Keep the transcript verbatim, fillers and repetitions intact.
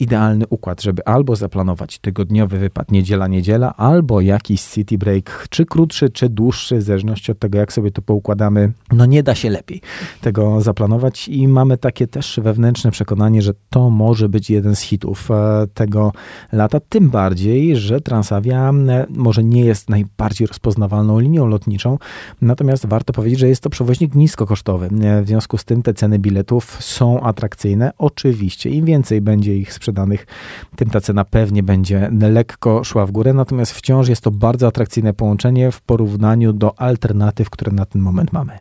idealny układ, żeby albo zaplanować tygodniowy wypad niedziela-niedziela, albo jakiś city break, czy krótszy, czy dłuższy, w zależności od tego, jak sobie to poukładamy. No nie da się lepiej tego zaplanować i mamy takie też wewnętrzne przekonanie, że to może być jeden z hitów tego lata, tym bardziej, że Transavia może nie jest najbardziej rozpoznawalną linią lotniczą, natomiast warto powiedzieć, że jest to przewoźnik niskokosztowy. W związku z tym te ceny biletów są atrakcyjne. Oczywiście im więcej będzie ich sprzedanych, tym ta cena pewnie będzie lekko szła w górę, natomiast wciąż jest to bardzo atrakcyjne połączenie w porównaniu do alternatyw, które na ten moment mamy.